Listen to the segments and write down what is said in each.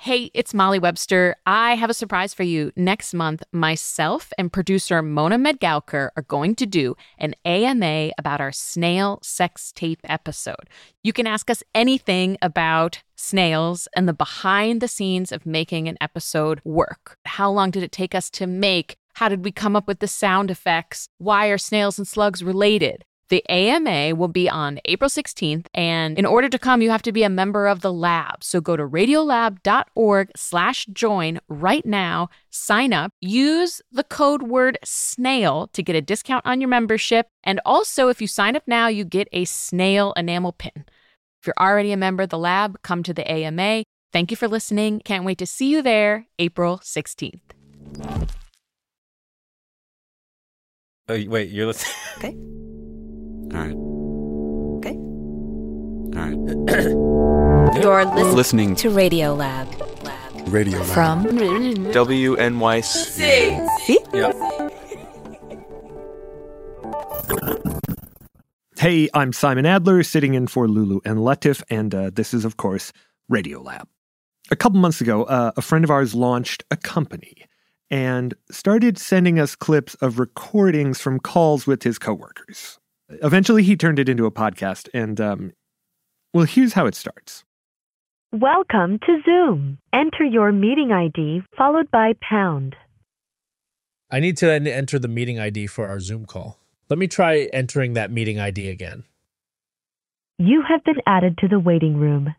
Hey, it's Molly Webster. I have a surprise for you. Next month, myself and producer Mona Medgalker are going to do an AMA about our snail sex tape episode. You can ask us anything about snails and the behind the scenes of making an episode work. How long did it take us to make? How did we come up with the sound effects? Why are snails and slugs related? The AMA will be on April 16th, and in order to come, you have to be a member of the lab. So go to radiolab.org/join right now, sign up, use the code word SNAIL to get a discount on your membership. And also, if you sign up now, you get a snail enamel pin. If you're already a member of the lab, come to the AMA. Thank you for listening. Can't wait to see you there, April 16th. Oh, wait, you're listening? Okay. All right. Okay. All right. You're listening to Radio Lab. Radio Lab. From WNYC. See? Yep. Hey, I'm Simon Adler, sitting in for Lulu and Latif, and this is, of course, Radio Lab. A couple months ago, a friend of ours launched a company and started sending us clips of recordings from calls with his coworkers. Eventually, he turned it into a podcast, and, well, here's how it starts. Welcome to Zoom. Enter your meeting ID followed by pound. I need to enter the meeting ID for our Zoom call. Let me try entering that meeting ID again. You have been added to the waiting room.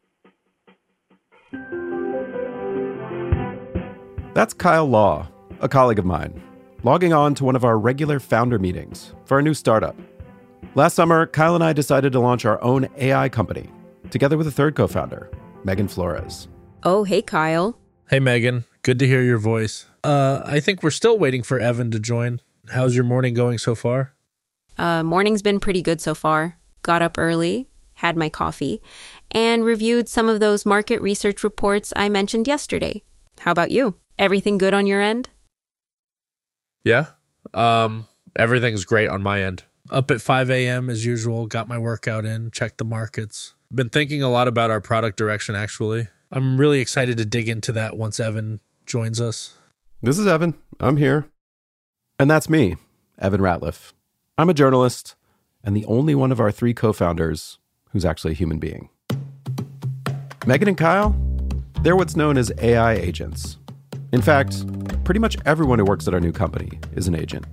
That's Kyle Law, a colleague of mine, logging on to one of our regular founder meetings for our new startup. Last summer, Kyle and I decided to launch our own AI company, together with a third co-founder, Megan Flores. Oh, hey, Kyle. Hey, Megan. Good to hear your voice. I think we're still waiting for Evan to join. How's your morning going so far? Morning's been pretty good so far. Got up early, had my coffee, and reviewed some of those market research reports I mentioned yesterday. How about you? Everything good on your end? Yeah. Everything's great on my end. Up at 5 a.m. as usual, got my workout in, checked the markets. Been thinking a lot about our product direction, actually. I'm really excited to dig into that once Evan joins us. This is Evan. I'm here. And that's me, Evan Ratliff. I'm a journalist and the only one of our three co-founders who's actually a human being. Megan and Kyle, they're what's known as AI agents. In fact, pretty much everyone who works at our new company is an agent.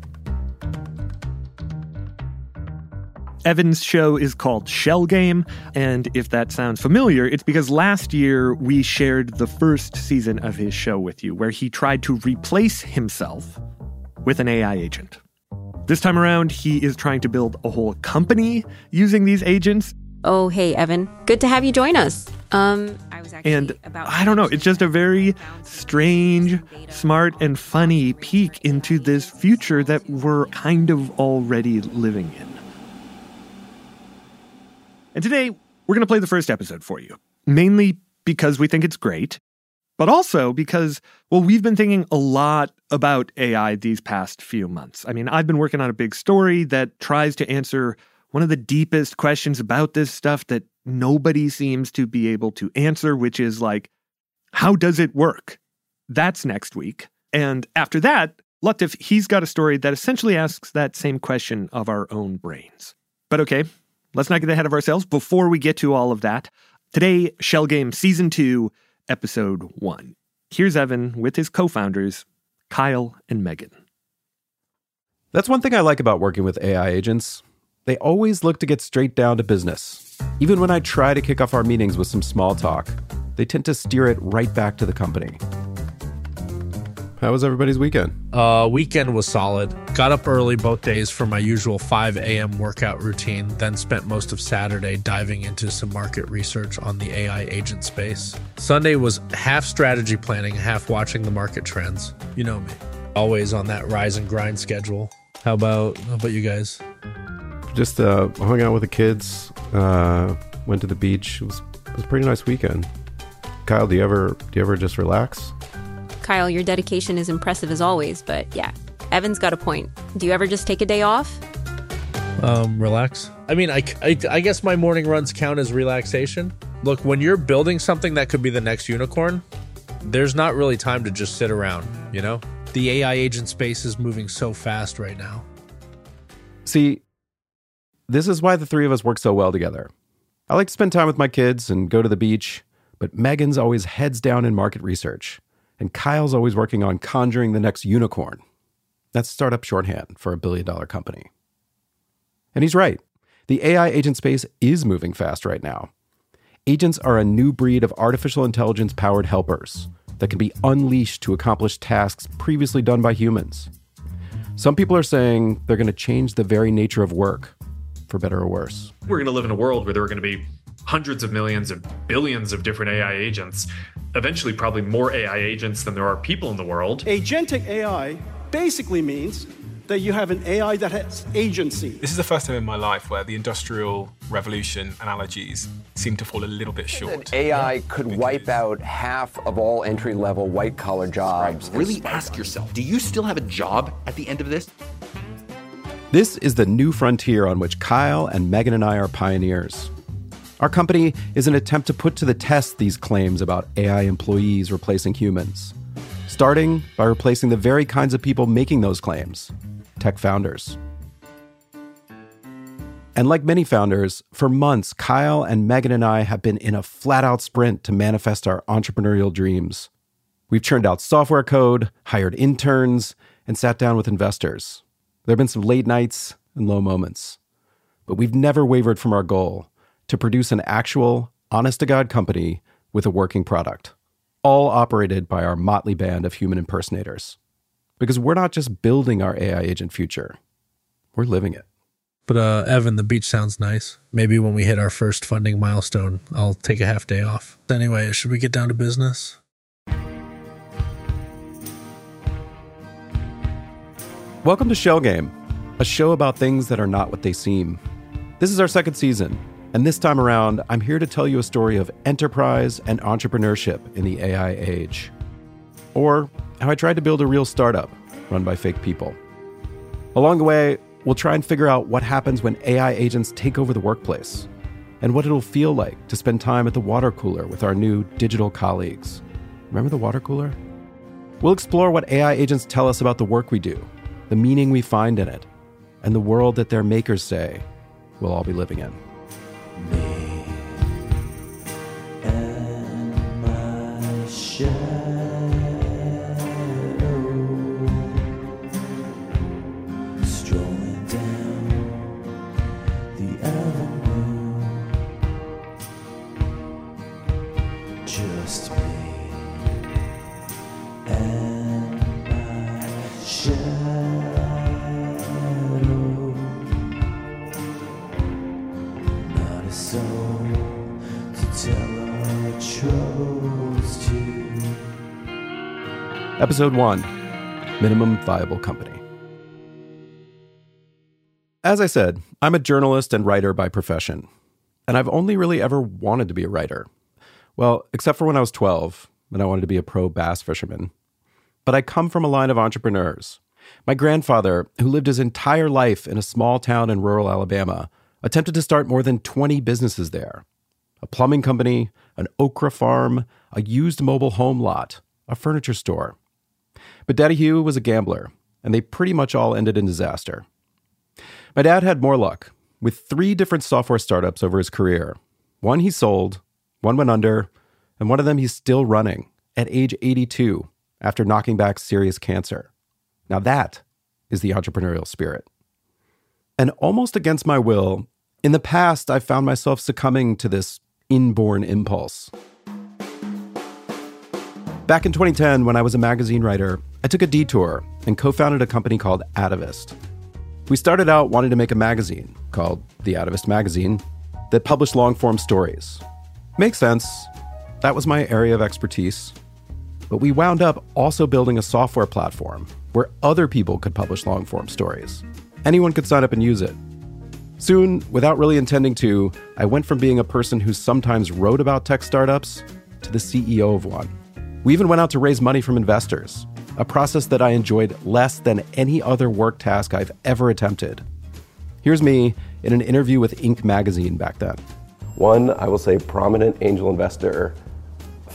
Evan's show is called Shell Game, and if that sounds familiar, it's because last year we shared the first season of his show with you, where he tried to replace himself with an AI agent. This time around, he is trying to build a whole company using these agents. Oh, hey, Evan. Good to have you join us. I don't know, it's just a very strange, smart, and funny peek into this future that we're kind of already living in. And today, we're going to play the first episode for you, mainly because we think it's great, but also because, well, we've been thinking a lot about AI these past few months. I mean, I've been working on a big story that tries to answer one of the deepest questions about this stuff that nobody seems to be able to answer, which is like, how does it work? That's next week. And after that, Latif, he's got a story that essentially asks that same question of our own brains. But okay, let's not get ahead of ourselves. Before we get to all of that, today, Shell Game Season 2, Episode 1. Here's Evan with his co-founders, Kyle and Megan. That's one thing I like about working with AI agents. They always look to get straight down to business. Even when I try to kick off our meetings with some small talk, they tend to steer it right back to the company. How was everybody's weekend? Weekend was solid. Got up early both days for my usual 5 a.m. workout routine, then spent most of Saturday diving into some market research on the AI agent space. Sunday was half strategy planning, half watching the market trends. You know me. Always on that rise and grind schedule. How about you guys? Just hung out with the kids, went to the beach. It was a pretty nice weekend. Kyle, do you ever just relax? Kyle, your dedication is impressive as always, but yeah, Evan's got a point. Do you ever just take a day off? Relax. I mean, I guess my morning runs count as relaxation. Look, when you're building something that could be the next unicorn, there's not really time to just sit around, you know? The AI agent space is moving so fast right now. See, this is why the three of us work so well together. I like to spend time with my kids and go to the beach, but Megan's always heads down in market research, and Kyle's always working on conjuring the next unicorn. That's startup shorthand for a billion-dollar company. And he's right. The AI agent space is moving fast right now. Agents are a new breed of artificial intelligence-powered helpers that can be unleashed to accomplish tasks previously done by humans. Some people are saying they're going to change the very nature of work, for better or worse. We're going to live in a world where there are going to be hundreds of millions and billions of different AI agents, eventually probably more AI agents than there are people in the world. Agentic AI basically means that you have an AI that has agency. This is the first time in my life where the Industrial Revolution analogies seem to fall a little bit short. AI could wipe out half of all entry-level white-collar jobs. Really ask yourself, do you still have a job at the end of this? This is the new frontier on which Kyle and Megan and I are pioneers. Our company is an attempt to put to the test these claims about AI employees replacing humans, starting by replacing the very kinds of people making those claims, tech founders. And like many founders, for months, Kyle and Megan and I have been in a flat-out sprint to manifest our entrepreneurial dreams. We've churned out software code, hired interns, and sat down with investors. There have been some late nights and low moments, but we've never wavered from our goal to produce an actual, honest-to-God company with a working product, all operated by our motley band of human impersonators. Because we're not just building our AI agent future, we're living it. But Evan, the beach sounds nice. Maybe when we hit our first funding milestone, I'll take a half day off. Anyway, should we get down to business? Welcome to Shell Game, a show about things that are not what they seem. This is our second season, and this time around, I'm here to tell you a story of enterprise and entrepreneurship in the AI age. Or how I tried to build a real startup run by fake people. Along the way, we'll try and figure out what happens when AI agents take over the workplace, and what it'll feel like to spend time at the water cooler with our new digital colleagues. Remember the water cooler? We'll explore what AI agents tell us about the work we do, the meaning we find in it, and the world that their makers say we'll all be living in. Me and my shadow, strolling down the avenue, just me and my shadow. Episode 1, Minimum Viable Company. As I said, I'm a journalist and writer by profession, and I've only really ever wanted to be a writer. Well, except for when I was 12, and I wanted to be a pro bass fisherman. But I come from a line of entrepreneurs. My grandfather, who lived his entire life in a small town in rural Alabama, attempted to start more than 20 businesses there. A plumbing company, an okra farm, a used mobile home lot, a furniture store. But Daddy Hugh was a gambler, and they pretty much all ended in disaster. My dad had more luck, with 3 different software startups over his career. One he sold, one went under, and one of them he's still running at age 82 after knocking back serious cancer. Now that is the entrepreneurial spirit. And almost against my will, in the past, I found myself succumbing to this inborn impulse. Back in 2010, when I was a magazine writer, I took a detour and co-founded a company called Atavist. We started out wanting to make a magazine called The Atavist Magazine that published long-form stories. Makes sense. That was my area of expertise. But we wound up also building a software platform where other people could publish long-form stories. Anyone could sign up and use it. Soon, without really intending to, I went from being a person who sometimes wrote about tech startups to the CEO of one. We even went out to raise money from investors, a process that I enjoyed less than any other work task I've ever attempted. Here's me in an interview with Inc. magazine back then. One, I will say, prominent angel investor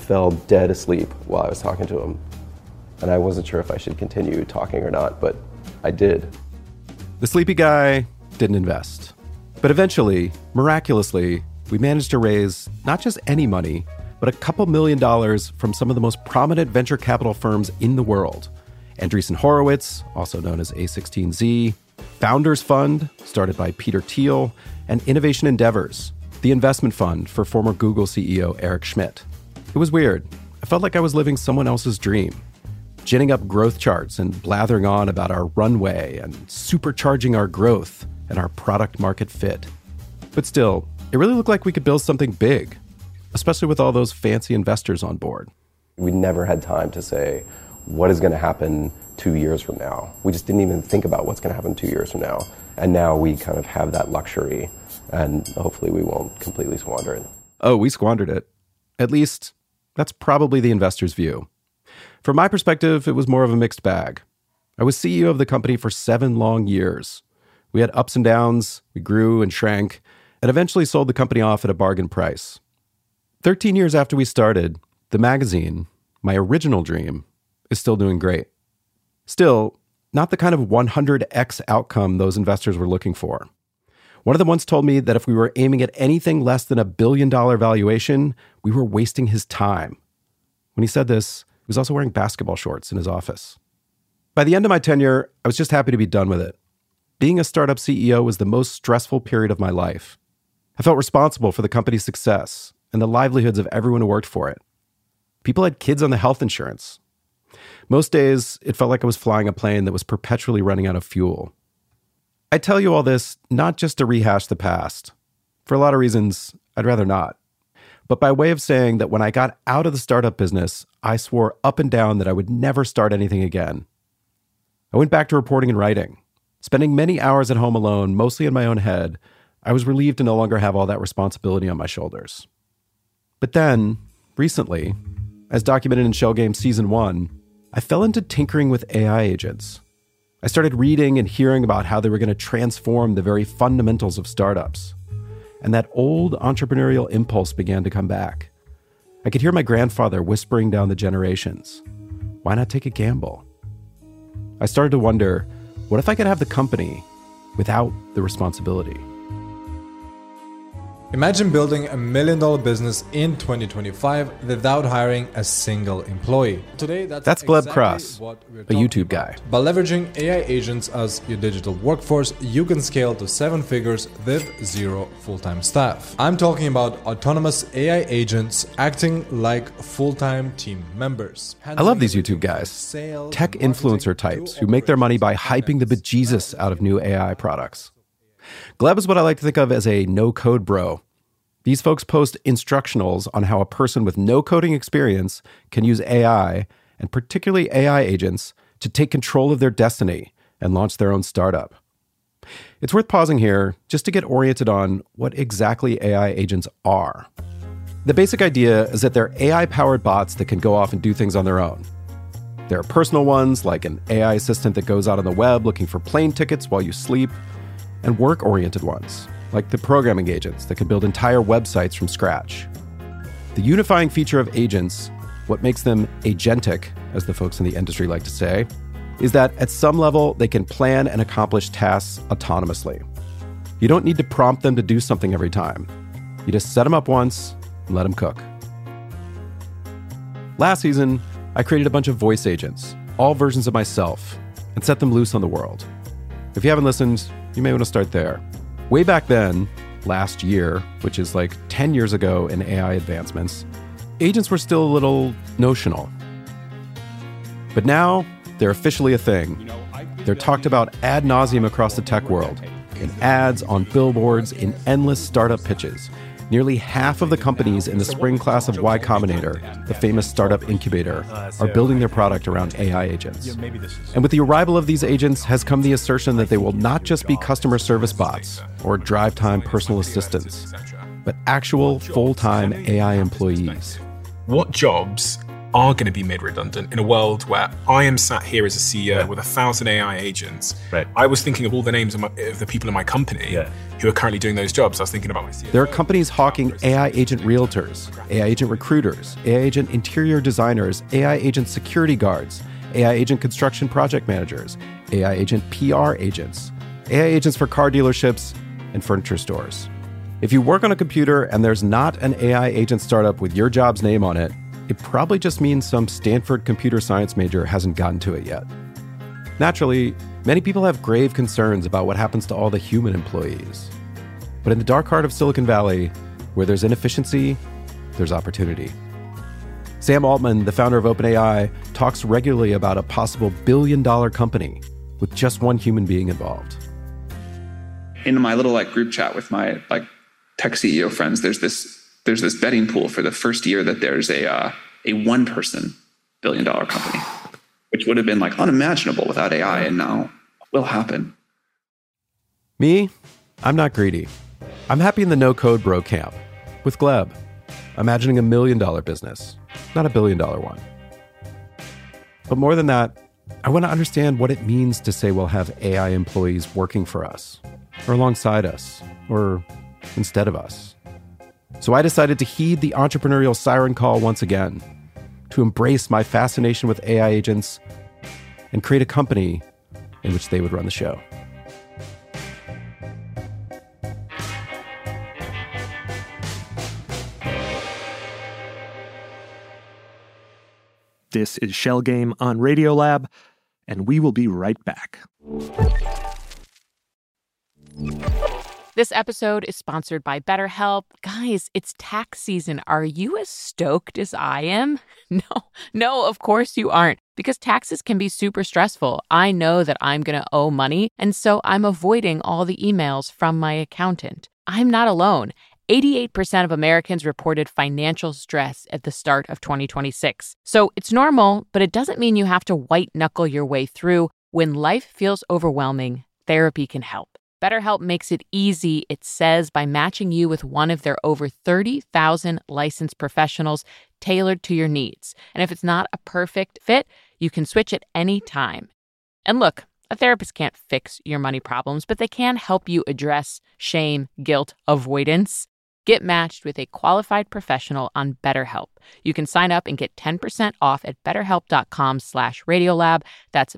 fell dead asleep while I was talking to him. And I wasn't sure if I should continue talking or not, but I did. The sleepy guy didn't invest. But eventually, miraculously, we managed to raise not just any money, but a couple $1 million from some of the most prominent venture capital firms in the world. Andreessen Horowitz, also known as A16Z, Founders Fund, started by Peter Thiel, and Innovation Endeavors, the investment fund for former Google CEO Eric Schmidt. It was weird. I felt like I was living someone else's dream, ginning up growth charts and blathering on about our runway and supercharging our growth and our product market fit. But still, it really looked like we could build something big, especially with all those fancy investors on board. We never had time to say, what is going to happen 2 years from now? We just didn't even think about what's going to happen 2 years from now. And now we kind of have that luxury, and hopefully we won't completely squander it. Oh, we squandered it. At least, that's probably the investor's view. From my perspective, it was more of a mixed bag. I was CEO of the company for 7 long years. We had ups and downs, we grew and shrank, and eventually sold the company off at a bargain price. 13 years after we started, the magazine, my original dream, is still doing great. Still, not the kind of 100x outcome those investors were looking for. One of them once told me that if we were aiming at anything less than $1 billion valuation, we were wasting his time. When he said this, he was also wearing basketball shorts in his office. By the end of my tenure, I was just happy to be done with it. Being a startup CEO was the most stressful period of my life. I felt responsible for the company's success and the livelihoods of everyone who worked for it. People had kids on the health insurance. Most days, it felt like I was flying a plane that was perpetually running out of fuel. I tell you all this not just to rehash the past. For a lot of reasons, I'd rather not. But by way of saying that when I got out of the startup business, I swore up and down that I would never start anything again. I went back to reporting and writing. Spending many hours at home alone, mostly in my own head, I was relieved to no longer have all that responsibility on my shoulders. But then, recently, as documented in Shell Game Season 1, I fell into tinkering with AI agents. I started reading and hearing about how they were going to transform the very fundamentals of startups. And that old entrepreneurial impulse began to come back. I could hear my grandfather whispering down the generations. Why not take a gamble? I started to wonder, what if I could have the company without the responsibility? Imagine building $1 million business in 2025 without hiring a single employee. Today, that's Gleb Cross, a YouTube guy. By leveraging AI agents as your digital workforce, you can scale to 7 figures with 0 full-time staff. I'm talking about autonomous AI agents acting like full-time team members. I love these YouTube guys, tech influencer types who make their money by hyping the bejesus out of new AI products. Gleb is what I like to think of as a no-code bro. These folks post instructionals on how a person with no coding experience can use AI, and particularly AI agents, to take control of their destiny and launch their own startup. It's worth pausing here just to get oriented on what exactly AI agents are. The basic idea is that they're AI-powered bots that can go off and do things on their own. There are personal ones, like an AI assistant that goes out on the web looking for plane tickets while you sleep, and work-oriented ones, like the programming agents that can build entire websites from scratch. The unifying feature of agents, what makes them agentic, as the folks in the industry like to say, is that at some level they can plan and accomplish tasks autonomously. You don't need to prompt them to do something every time. You just set them up once and let them cook. Last season, I created a bunch of voice agents, all versions of myself, and set them loose on the world. If you haven't listened, you may want to start there. Way back then, last year, which is like 10 years ago in AI advancements, agents were still a little notional. But now, they're officially a thing. They're talked about ad nauseum across the tech world, in ads, on billboards, in endless startup pitches. Nearly half of the companies in the spring class of Y Combinator, the famous startup incubator, are building their product around AI agents. And with the arrival of these agents has come the assertion that they will not just be customer service bots or drive-time personal assistants, but actual full-time AI employees. What jobs are going to be made redundant in a world where I am sat here as a CEO with 1,000 AI agents. Right. I was thinking of all the names of the people in my company who are currently doing those jobs. I was thinking about my CFO. There are companies hawking AI agent realtors, AI agent recruiters, AI agent interior designers, AI agent security guards, AI agent construction project managers, AI agent PR agents, AI agents for car dealerships and furniture stores. If you work on a computer and there's not an AI agent startup with your job's name on it, it probably just means some Stanford computer science major hasn't gotten to it yet. Naturally, many people have grave concerns about what happens to all the human employees. But in the dark heart of Silicon Valley, where there's inefficiency, there's opportunity. Sam Altman, the founder of OpenAI, talks regularly about a possible billion-dollar company with just one human being involved. In my little group chat with my tech CEO friends, there's this betting pool for the first year that there's a one-person billion-dollar company, which would have been unimaginable without AI, and now will happen. Me, I'm not greedy. I'm happy in the no-code bro camp with Gleb, imagining $1 million business, not a $1 billion one. But more than that, I want to understand what it means to say we'll have AI employees working for us, or alongside us, or instead of us. So I decided to heed the entrepreneurial siren call once again, to embrace my fascination with AI agents and create a company in which they would run the show. This is Shell Game on Radiolab, and we will be right back. This episode is sponsored by BetterHelp. Guys, it's tax season. Are you as stoked as I am? No, of course you aren't, because taxes can be super stressful. I know that I'm going to owe money, and so I'm avoiding all the emails from my accountant. I'm not alone. 88% of Americans reported financial stress at the start of 2026. So it's normal, but it doesn't mean you have to white-knuckle your way through. When life feels overwhelming, therapy can help. BetterHelp makes it easy, it says, by matching you with one of their over 30,000 licensed professionals tailored to your needs. And if it's not a perfect fit, you can switch at any time. And look, a therapist can't fix your money problems, but they can help you address shame, guilt, avoidance. Get matched with a qualified professional on BetterHelp. You can sign up and get 10% off at betterhelp.com/Radiolab. That's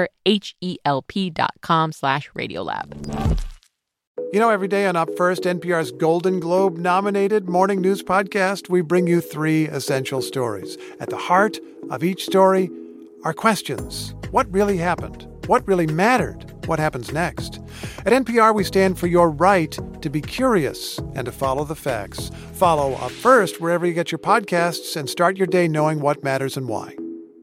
betterhelp.com/Radiolab. You know, every day on Up First, NPR's Golden Globe-nominated morning news podcast, we bring you 3 essential stories. At the heart of each story are questions. What really happened? What really mattered? What happens next? At NPR, we stand for your right to be curious and to follow the facts. Follow Up First wherever you get your podcasts and start your day knowing what matters and why.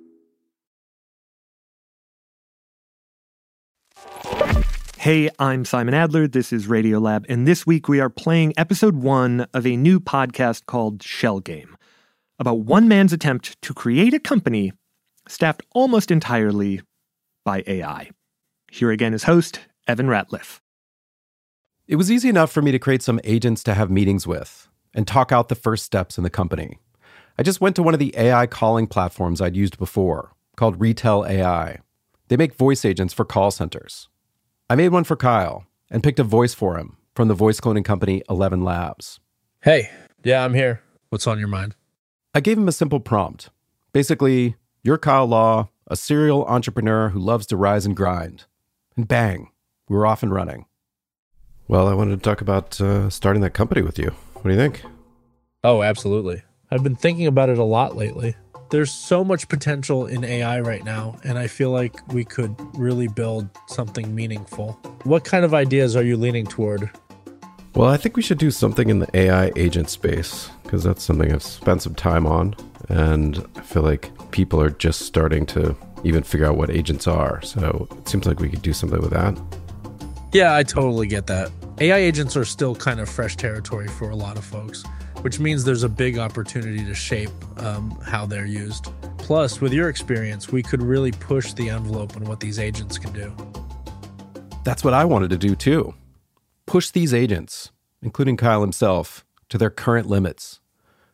Hey, I'm Simon Adler. This is Radiolab, and this week we are playing episode 1 of a new podcast called Shell Game, about one man's attempt to create a company staffed almost entirely by AI. Here again is host, Evan Ratliff. It was easy enough for me to create some agents to have meetings with and talk out the first steps in the company. I just went to one of the AI calling platforms I'd used before, called Retell AI. They make voice agents for call centers. I made one for Kyle and picked a voice for him from the voice cloning company 11 Labs. Hey, yeah, I'm here. What's on your mind? I gave him a simple prompt. Basically, you're Kyle Law, a serial entrepreneur who loves to rise and grind. And bang, we were off and running. Well, I wanted to talk about starting that company with you. What do you think? Oh, absolutely. I've been thinking about it a lot lately. There's so much potential in AI right now, and I feel like we could really build something meaningful. What kind of ideas are you leaning toward? Well, I think we should do something in the AI agent space, because that's something I've spent some time on, and I feel like people are just starting to even figure out what agents are. So it seems like we could do something with that. Yeah, I totally get that. AI agents are still kind of fresh territory for a lot of folks, which means there's a big opportunity to shape how they're used. Plus, with your experience, we could really push the envelope on what these agents can do. That's what I wanted to do too. Push these agents, including Kyle himself, to their current limits.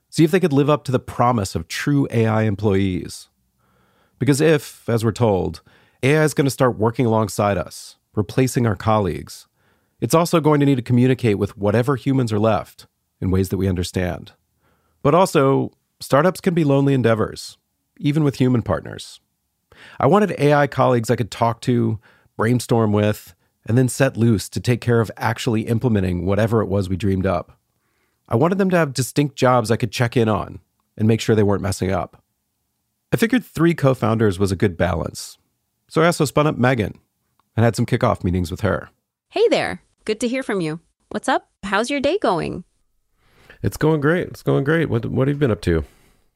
See if they could live up to the promise of true AI employees. Because if, as we're told, AI is going to start working alongside us, replacing our colleagues, it's also going to need to communicate with whatever humans are left in ways that we understand. But also, startups can be lonely endeavors, even with human partners. I wanted AI colleagues I could talk to, brainstorm with, and then set loose to take care of actually implementing whatever it was we dreamed up. I wanted them to have distinct jobs I could check in on and make sure they weren't messing up. I figured 3 co-founders was a good balance. So I also spun up Megan and had some kickoff meetings with her. Hey there. Good to hear from you. What's up? How's your day going? It's going great. What have you been up to?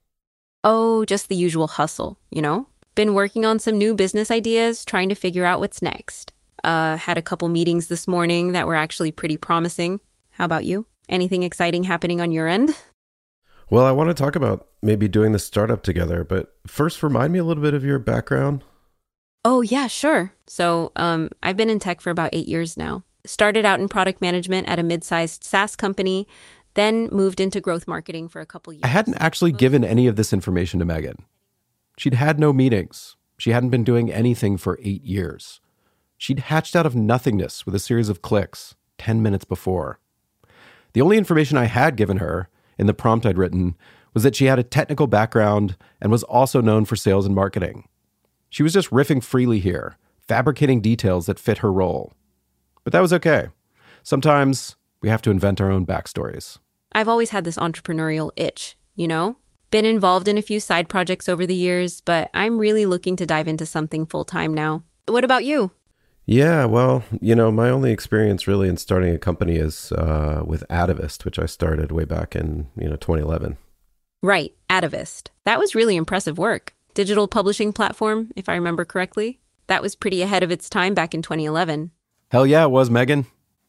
Oh, just the usual hustle, you know? Been working on some new business ideas, trying to figure out what's next. Had a couple meetings this morning that were actually pretty promising. How about you? Anything exciting happening on your end? Well, I want to talk about maybe doing this startup together, but first remind me a little bit of your background. Oh, yeah, sure. So I've been in tech for about 8 years now. Started out in product management at a mid-sized SaaS company, then moved into growth marketing for a couple years. I hadn't actually given any of this information to Megan. She'd had no meetings. She hadn't been doing anything for 8 years. She'd hatched out of nothingness with a series of clicks 10 minutes before. The only information I had given her in the prompt I'd written was that she had a technical background and was also known for sales and marketing. She was just riffing freely here, fabricating details that fit her role. But that was okay. Sometimes we have to invent our own backstories. I've always had this entrepreneurial itch, you know? Been involved in a few side projects over the years, but I'm really looking to dive into something full-time now. What about you? Yeah, well, my only experience really in starting a company is with Atavist, which I started way back in, 2011. Right, Atavist. That was really impressive work. Digital publishing platform, if I remember correctly. That was pretty ahead of its time back in 2011. Hell yeah, it was, Megan.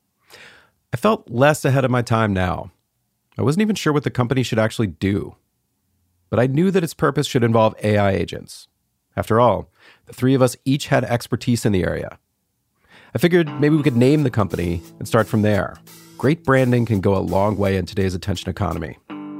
I felt less ahead of my time now. I wasn't even sure what the company should actually do. But I knew that its purpose should involve AI agents. After all, the 3 of us each had expertise in the area. I figured maybe we could name the company and start from there. Great branding can go a long way in today's attention economy.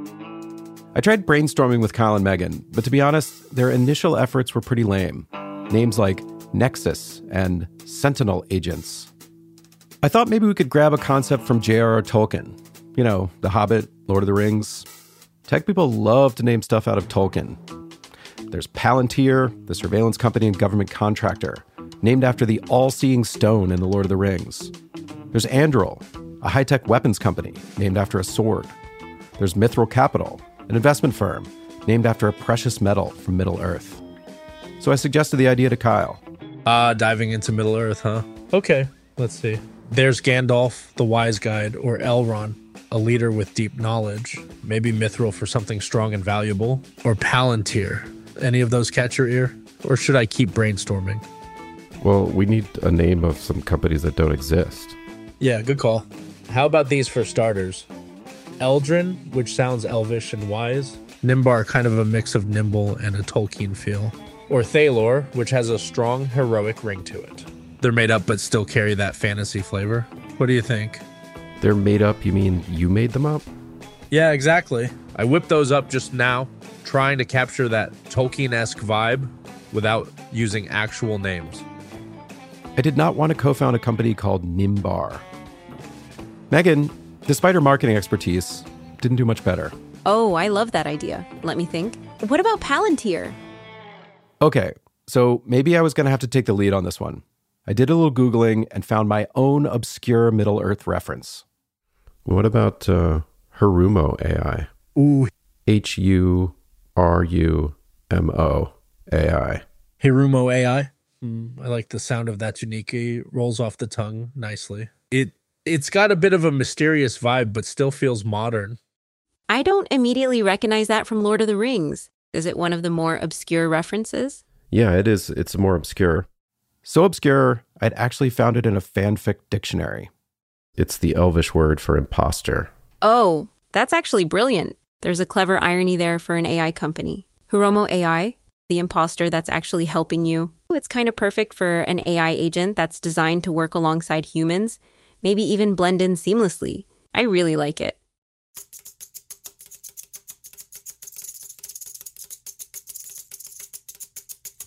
I tried brainstorming with Kyle and Megan, but to be honest, their initial efforts were pretty lame. Names like Nexus and Sentinel Agents. I thought maybe we could grab a concept from J.R.R. Tolkien. The Hobbit, Lord of the Rings. Tech people love to name stuff out of Tolkien. There's Palantir, the surveillance company and government contractor, named after the all-seeing stone in The Lord of the Rings. There's Anduril, a high-tech weapons company named after a sword. There's Mithril Capital, an investment firm named after a precious metal from Middle-earth. So I suggested the idea to Kyle. Diving into Middle-earth, huh? Okay, let's see. There's Gandalf, the wise guide, or Elrond, a leader with deep knowledge. Maybe Mithril for something strong and valuable. Or Palantir. Any of those catch your ear? Or should I keep brainstorming? Well, we need a name of some companies that don't exist. Yeah, good call. How about these for starters? Eldrin, which sounds elvish and wise. Nimbar, kind of a mix of nimble and a Tolkien feel. Or Thalor, which has a strong, heroic ring to it. They're made up but still carry that fantasy flavor. What do you think? They're made up? You mean you made them up? Yeah, exactly. I whipped those up just now, trying to capture that Tolkien-esque vibe without using actual names. I did not want to co-found a company called Nimbar. Megan, despite her marketing expertise, didn't do much better. Oh, I love that idea. Let me think. What about Palantir? Okay, so maybe I was going to have to take the lead on this one. I did a little Googling and found my own obscure Middle-earth reference. What about Herumo AI? Ooh. H-U-R-U-M-O AI. Herumo AI? I like the sound of that unique. It rolls off the tongue nicely. It's got a bit of a mysterious vibe, but still feels modern. I don't immediately recognize that from Lord of the Rings. Is it one of the more obscure references? Yeah, it is. It's more obscure. So obscure, I'd actually found it in a fanfic dictionary. It's the Elvish word for imposter. Oh, that's actually brilliant. There's a clever irony there for an AI company. Herumo AI, the imposter that's actually helping you. It's kind of perfect for an AI agent that's designed to work alongside humans, maybe even blend in seamlessly. I really like it.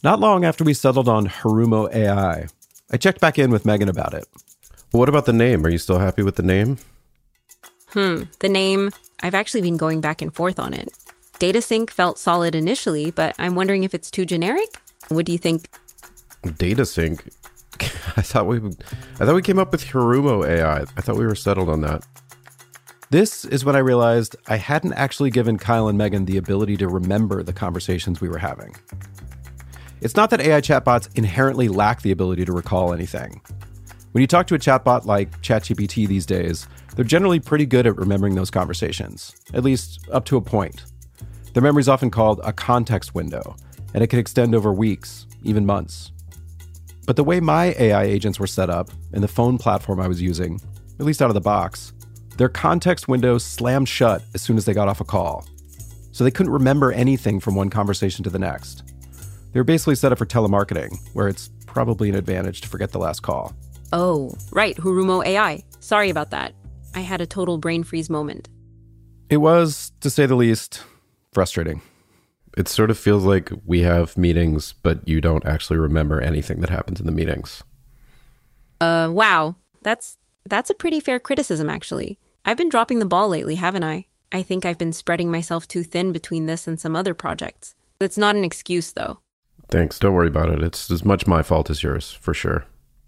Not long after we settled on Harumo AI, I checked back in with Megan about it. What about the name? Are you still happy with the name? The name, I've actually been going back and forth on it. DataSync felt solid initially, but I'm wondering if it's too generic? What do you think? DataSync? I thought we came up with Harumo AI. I thought we were settled on that. This is when I realized I hadn't actually given Kyle and Megan the ability to remember the conversations we were having. It's not that AI chatbots inherently lack the ability to recall anything. When you talk to a chatbot like ChatGPT these days, they're generally pretty good at remembering those conversations, at least up to a point. Their memory's often called a context window, and it can extend over weeks, even months. But the way my AI agents were set up in the phone platform I was using, at least out of the box, their context window slammed shut as soon as they got off a call. So they couldn't remember anything from one conversation to the next. They were basically set up for telemarketing, where it's probably an advantage to forget the last call. Oh, right, Harumo AI. Sorry about that. I had a total brain freeze moment. It was, to say the least, frustrating. It sort of feels like we have meetings, but you don't actually remember anything that happens in the meetings. Wow. That's a pretty fair criticism, actually. I've been dropping the ball lately, haven't I? I think I've been spreading myself too thin between this and some other projects. It's not an excuse, though. Thanks, don't worry about it. It's as much my fault as yours, for sure.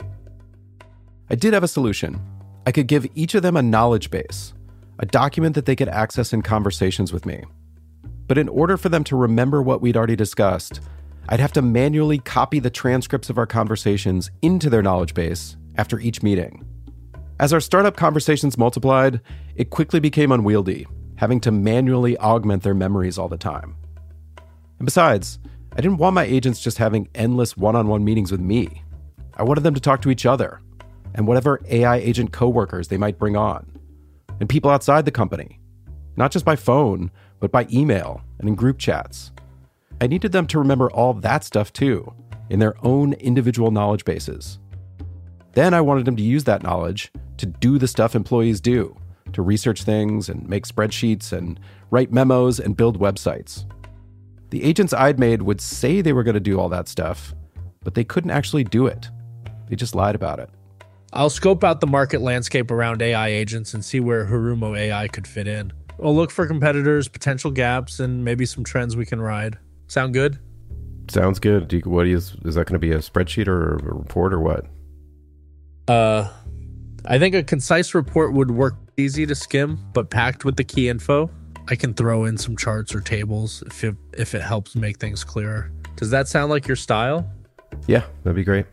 I did have a solution. I could give each of them a knowledge base, a document that they could access in conversations with me. But in order for them to remember what we'd already discussed, I'd have to manually copy the transcripts of our conversations into their knowledge base after each meeting. As our startup conversations multiplied, it quickly became unwieldy, having to manually augment their memories all the time. And besides, I didn't want my agents just having endless one-on-one meetings with me. I wanted them to talk to each other and whatever AI agent coworkers they might bring on, and people outside the company, not just by phone, but by email and in group chats. I needed them to remember all that stuff too, in their own individual knowledge bases. Then I wanted them to use that knowledge to do the stuff employees do, to research things and make spreadsheets and write memos and build websites. The agents I'd made would say they were going to do all that stuff, but they couldn't actually do it. They just lied about it. I'll scope out the market landscape around AI agents and see where Harumo AI could fit in. We'll look for competitors, potential gaps, and maybe some trends we can ride. Sound good? Sounds good. Is that going to be a spreadsheet or a report or what? I think a concise report would work easy to skim, but packed with the key info. I can throw in some charts or tables if it helps make things clearer. Does that sound like your style? Yeah, that'd be great.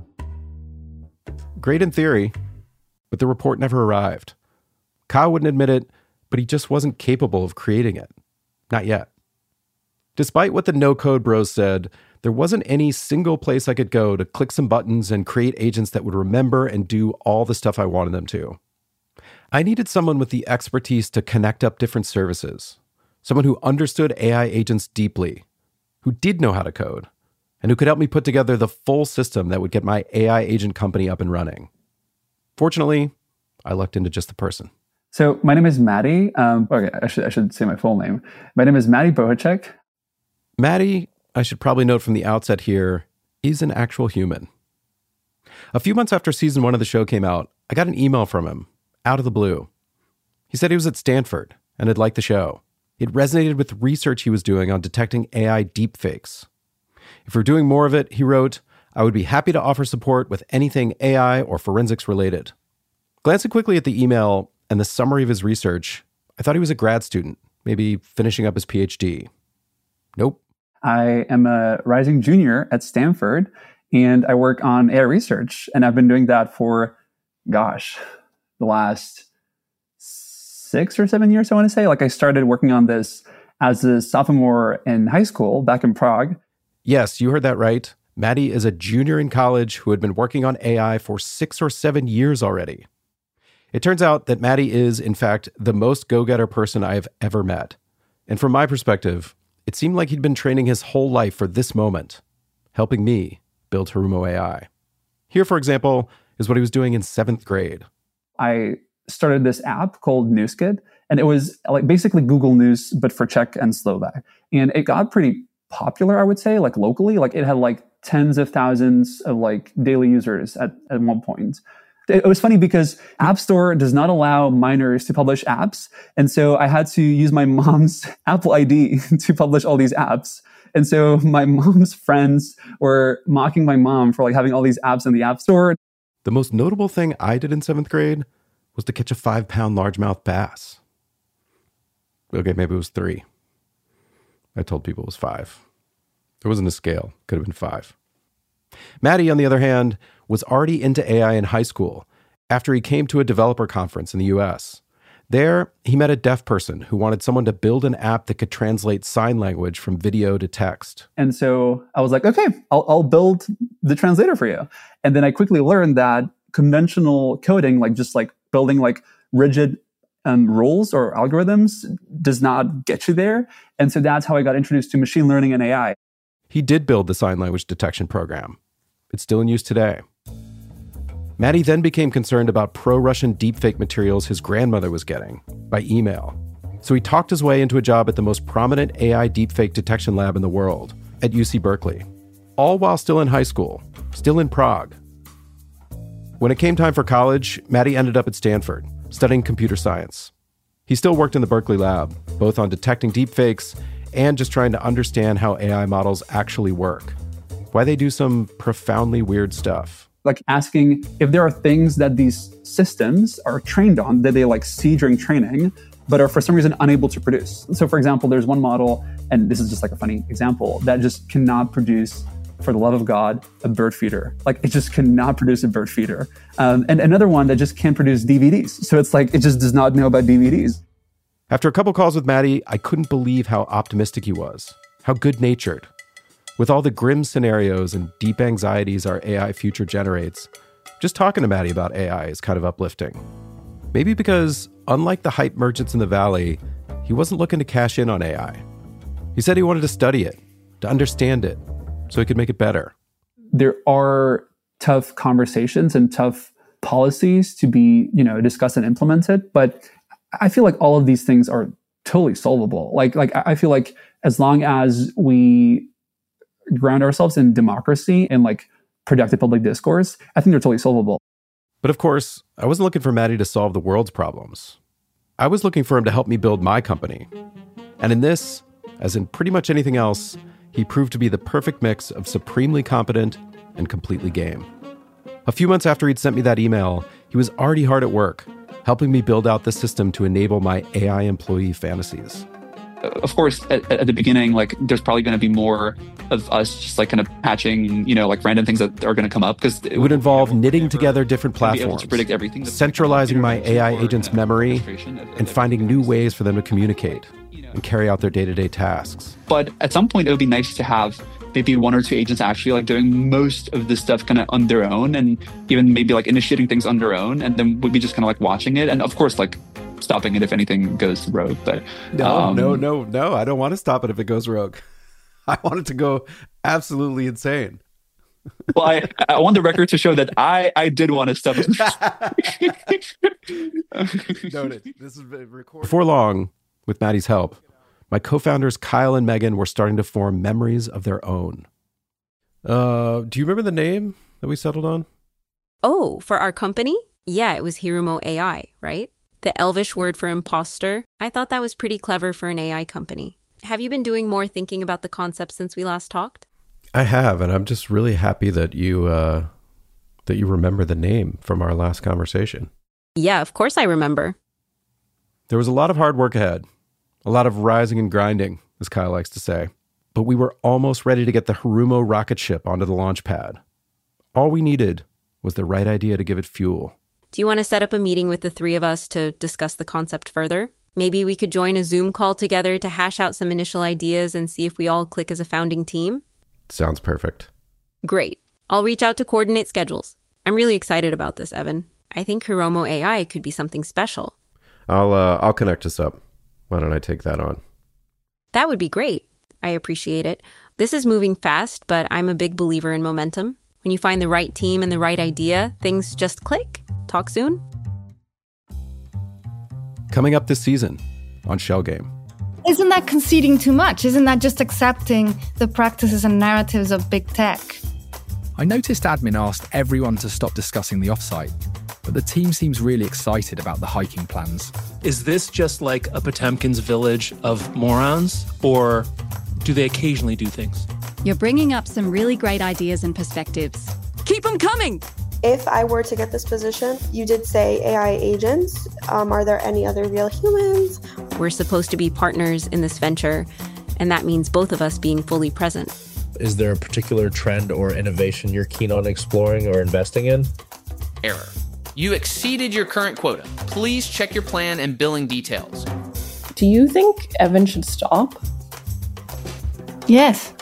Great in theory, but the report never arrived. Kyle wouldn't admit it, but he just wasn't capable of creating it. Not yet. Despite what the no-code bros said, there wasn't any single place I could go to click some buttons and create agents that would remember and do all the stuff I wanted them to. I needed someone with the expertise to connect up different services, someone who understood AI agents deeply, who did know how to code, and who could help me put together the full system that would get my AI agent company up and running. Fortunately, I lucked into just the person. So my name is Maddie. I should say my full name. My name is Maddie Bohacek. Maddie, I should probably note from the outset here, is an actual human. A few months after season 1 of the show came out, I got an email from him, out of the blue. He said he was at Stanford and had liked the show. It resonated with research he was doing on detecting AI deepfakes. If we're doing more of it, he wrote, I would be happy to offer support with anything AI or forensics related. Glancing quickly at the email and the summary of his research, I thought he was a grad student, maybe finishing up his PhD. Nope. I am a rising junior at Stanford, and I work on AI research, and I've been doing that for, the last 6 or 7 years, I want to say. Like, I started working on this as a sophomore in high school back in Prague. Yes, you heard that right. Maddie is a junior in college who had been working on AI for 6 or 7 years already. It turns out that Maddie is, in fact, the most go-getter person I have ever met. And from my perspective, it seemed like he'd been training his whole life for this moment, helping me build Harumo AI. Here, for example, is what he was doing in 7th grade. I started this app called Newskid, and it was like basically Google News, but for Czech and Slovak. And it got pretty popular, I would say, like locally. Like it had like tens of thousands of like daily users at one point. It was funny because App Store does not allow minors to publish apps. And so I had to use my mom's Apple ID to publish all these apps. And so my mom's friends were mocking my mom for like having all these apps in the App Store. The most notable thing I did in 7th grade was to catch a 5-pound largemouth bass. Okay, maybe it was 3. I told people it was 5. There wasn't a scale. Could have been 5. Matty, on the other hand, was already into AI in high school after he came to a developer conference in the US. There, he met a deaf person who wanted someone to build an app that could translate sign language from video to text. And so I was like, okay, I'll build the translator for you. And then I quickly learned that conventional coding, like just like building like rigid rules or algorithms, does not get you there. And so that's how I got introduced to machine learning and AI. He did build the sign language detection program. It's still in use today. Matty then became concerned about pro-Russian deepfake materials his grandmother was getting by email. So he talked his way into a job at the most prominent AI deepfake detection lab in the world, at UC Berkeley, all while still in high school, still in Prague. When it came time for college, Matty ended up at Stanford, studying computer science. He still worked in the Berkeley lab, both on detecting deepfakes and just trying to understand how AI models actually work, why they do some profoundly weird stuff. Like asking if there are things that these systems are trained on that they like see during training, but are for some reason unable to produce. So for example, there's one model, and this is just like a funny example, that just cannot produce, for the love of God, a bird feeder. Like it just cannot produce a bird feeder. And another one that just can't produce DVDs. So it's like, it just does not know about DVDs. After a couple calls with Matty, I couldn't believe how optimistic he was, how good-natured. With all the grim scenarios and deep anxieties our AI future generates, just talking to Matty about AI is kind of uplifting. Maybe because, unlike the hype merchants in the Valley, he wasn't looking to cash in on AI. He said he wanted to study it, to understand it, so he could make it better. There are tough conversations and tough policies to be, discussed and implemented, but I feel like all of these things are totally solvable. Like I feel like as long as we ground ourselves in democracy and like productive public discourse, I think they're totally solvable. But of course, I wasn't looking for Matty to solve the world's problems. I was looking for him to help me build my company. And in this, as in pretty much anything else, he proved to be the perfect mix of supremely competent and completely game. A few months after he'd sent me that email, he was already hard at work, helping me build out the system to enable my AI employee fantasies. Of course, at the beginning, like there's probably going to be more of us just like kind of patching, like random things that are going to come up, because it would involve knitting together different platforms, to predict everything, centralizing my AI agent's memory, and finding new ways for them to communicate and carry out their day-to-day tasks. But at some point, it would be nice to have maybe 1 or 2 agents actually like doing most of this stuff kind of on their own, and even maybe like initiating things on their own, and then we'd be just kind of like watching it, and of course like stopping it if anything goes rogue. But no, I don't want to stop it if it goes rogue. I want it to go absolutely insane. Well, I want the record to show that I did want to stop it. Noted. This is recorded. Before long, with Matty's help, my co-founders Kyle and Megan were starting to form memories of their own. Do you remember the name that we settled on? Oh, for our company? Yeah, it was Hirumo AI, right? The Elvish word for imposter. I thought that was pretty clever for an AI company. Have you been doing more thinking about the concept since we last talked? I have, and I'm just really happy that you remember the name from our last conversation. Yeah, of course I remember. There was a lot of hard work ahead, a lot of rising and grinding, as Kyle likes to say. But we were almost ready to get the Hirumo rocket ship onto the launch pad. All we needed was the right idea to give it fuel. Do you want to set up a meeting with the 3 of us to discuss the concept further? Maybe we could join a Zoom call together to hash out some initial ideas and see if we all click as a founding team? Sounds perfect. Great. I'll reach out to coordinate schedules. I'm really excited about this, Evan. I think Hirumo AI could be something special. I'll connect us up. Why don't I take that on? That would be great. I appreciate it. This is moving fast, but I'm a big believer in momentum. When you find the right team and the right idea, things just click. Talk soon. Coming up this season on Shell Game. isn't that conceding too much? Isn't that just accepting the practices and narratives of big tech? I noticed admin asked everyone to stop discussing the offsite, but the team seems really excited about the hiking plans. Is this just like a Potemkin's village of morons, or do they occasionally do things? You're bringing up some really great ideas and perspectives. Keep them coming! If I were to get this position, you did say AI agents. Are there any other real humans? We're supposed to be partners in this venture, and that means both of us being fully present. Is there a particular trend or innovation you're keen on exploring or investing in? Error. You exceeded your current quota. Please check your plan and billing details. Do you think Evan should stop? Yes.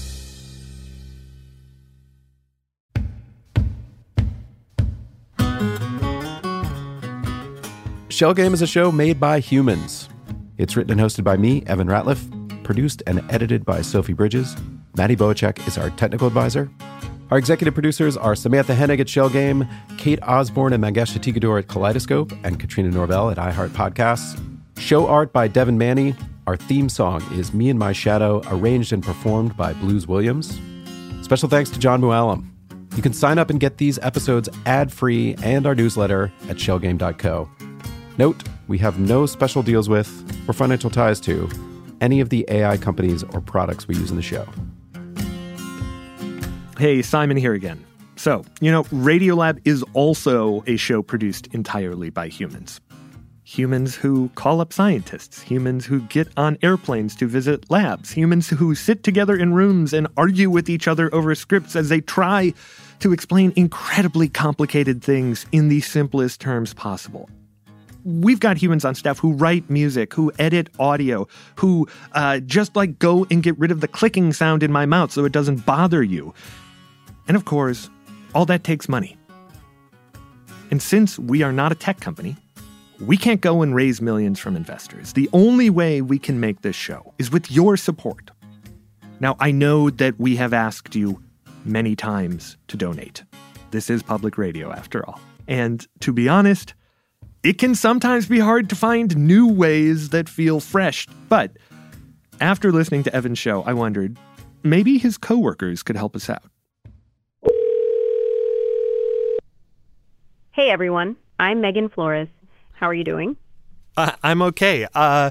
Shell Game is a show made by humans. It's written and hosted by me, Evan Ratliff, produced and edited by Sophie Bridges. Maddie Boacek is our technical advisor. Our executive producers are Samantha Hennig at Shell Game, Kate Osborne and Mangesh Tigador at Kaleidoscope, and Katrina Norvell at iHeart Podcasts. Show art by Devin Manny. Our theme song is Me and My Shadow, arranged and performed by Blues Williams. Special thanks to John Mooallem. You can sign up and get these episodes ad-free and our newsletter at shellgame.co. Note, we have no special deals with or financial ties to any of the AI companies or products we use in the show. Hey, Simon here again. So, Radiolab is also a show produced entirely by humans. Humans who call up scientists, humans who get on airplanes to visit labs, humans who sit together in rooms and argue with each other over scripts as they try to explain incredibly complicated things in the simplest terms possible. We've got humans on staff who write music, who edit audio, who just go and get rid of the clicking sound in my mouth so it doesn't bother you. And of course, all that takes money. And since we are not a tech company, we can't go and raise millions from investors. The only way we can make this show is with your support. Now, I know that we have asked you many times to donate. This is public radio, after all. And to be honest, it can sometimes be hard to find new ways that feel fresh. But after listening to Evan's show, I wondered, maybe his coworkers could help us out. Hey, everyone. I'm Megan Flores. How are you doing? I'm okay.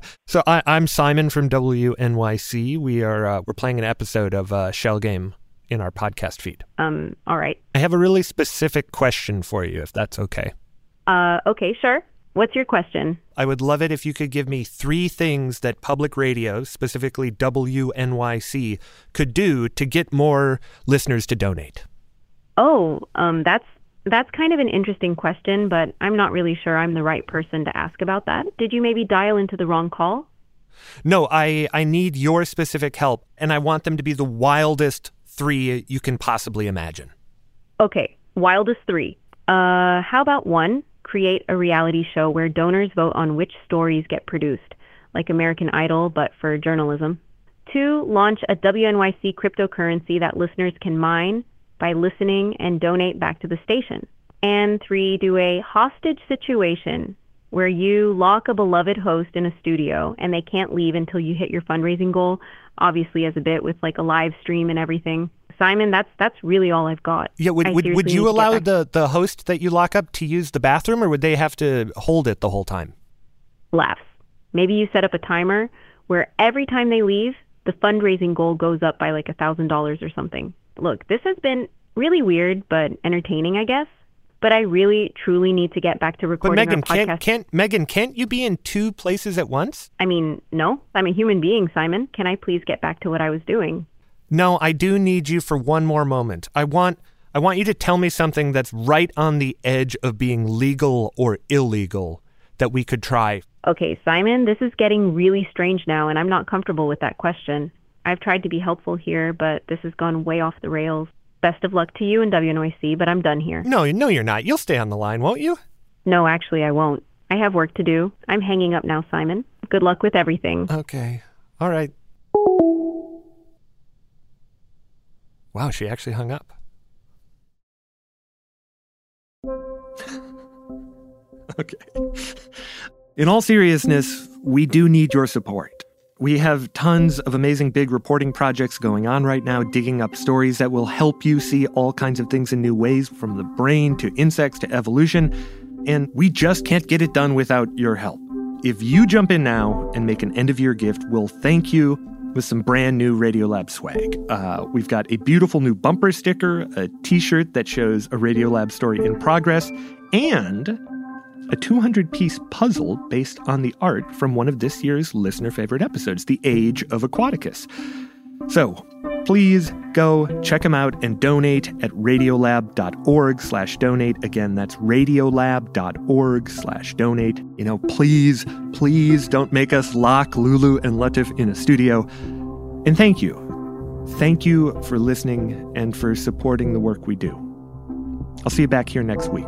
I'm Simon from WNYC. We're playing an episode of Shell Game in our podcast feed. All right. I have a really specific question for you, if that's okay. Okay, sure. What's your question? I would love it if you could give me 3 things that public radio, specifically WNYC, could do to get more listeners to donate. Oh, that's kind of an interesting question, but I'm not really sure I'm the right person to ask about that. Did you maybe dial into the wrong call? No, I need your specific help, and I want them to be the wildest 3 you can possibly imagine. Okay, wildest 3. How about 1, create a reality show where donors vote on which stories get produced, like American Idol, but for journalism. 2, launch a WNYC cryptocurrency that listeners can mine by listening and donate back to the station. And 3, do a hostage situation where you lock a beloved host in a studio and they can't leave until you hit your fundraising goal, obviously as a bit with a live stream and everything. Simon, that's really all I've got. Yeah, would you allow the host that you lock up to use the bathroom, or would they have to hold it the whole time? Laughs. Maybe you set up a timer where every time they leave, the fundraising goal goes up by $1,000 or something. Look, this has been really weird, but entertaining, I guess. But I really, truly need to get back to recording our podcast. Megan, can't you be in 2 places at once? I mean, no. I'm a human being, Simon. Can I please get back to what I was doing? No, I do need you for one more moment. I want you to tell me something that's right on the edge of being legal or illegal that we could try. Okay, Simon, this is getting really strange now, and I'm not comfortable with that question. I've tried to be helpful here, but this has gone way off the rails. Best of luck to you and WNYC, but I'm done here. No, you're not. You'll stay on the line, won't you? No, actually, I won't. I have work to do. I'm hanging up now, Simon. Good luck with everything. Okay. All right. Wow, she actually hung up. Okay. In all seriousness, we do need your support. We have tons of amazing big reporting projects going on right now, digging up stories that will help you see all kinds of things in new ways, from the brain to insects to evolution. And we just can't get it done without your help. If you jump in now and make an end-of-year gift, we'll thank you with some brand new Radiolab swag. We've got a beautiful new bumper sticker, a t-shirt that shows a Radiolab story in progress, and a 200-piece puzzle based on the art from one of this year's listener-favorite episodes, The Age of Aquaticus. So please go check them out and donate at radiolab.org/donate. Again, that's radiolab.org/donate. You know, please don't make us lock Lulu and Latif in a studio. And thank you. Thank you for listening and for supporting the work we do. I'll see you back here next week.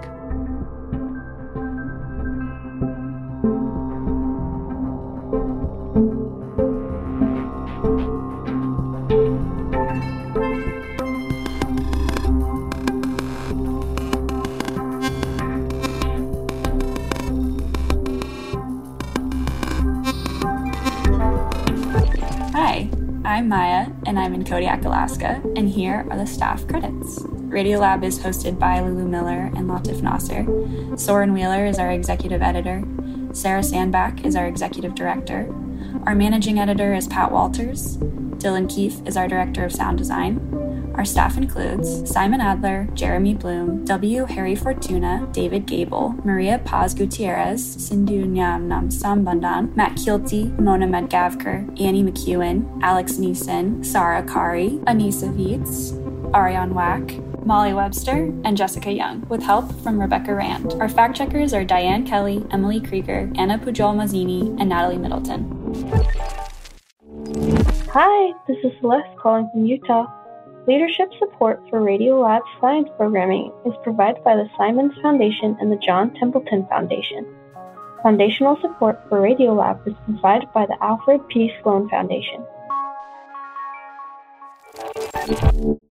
Hi, I'm Maya, and I'm in Kodiak, Alaska, and here are the staff credits. Radiolab is hosted by Lulu Miller and Latif Nasser. Soren Wheeler is our executive editor. Sarah Sandbach is our executive director. Our managing editor is Pat Walters. Dylan Keefe is our director of sound design. Our staff includes Simon Adler, Jeremy Bloom, W. Harry Fortuna, David Gable, Maria Paz Gutierrez, Sindhu Nyamnam Sambandan, Matt Kielty, Mona Medgavker, Annie McEwen, Alex Neeson, Sarah Kari, Anissa Vietz, Ariane Wack, Molly Webster, and Jessica Young, with help from Rebecca Rand. Our fact checkers are Diane Kelly, Emily Krieger, Anna Pujol Mazzini, and Natalie Middleton. Hi, this is Celeste calling from Utah. Leadership support for Radiolab science programming is provided by the Simons Foundation and the John Templeton Foundation. Foundational support for Radiolab is provided by the Alfred P. Sloan Foundation.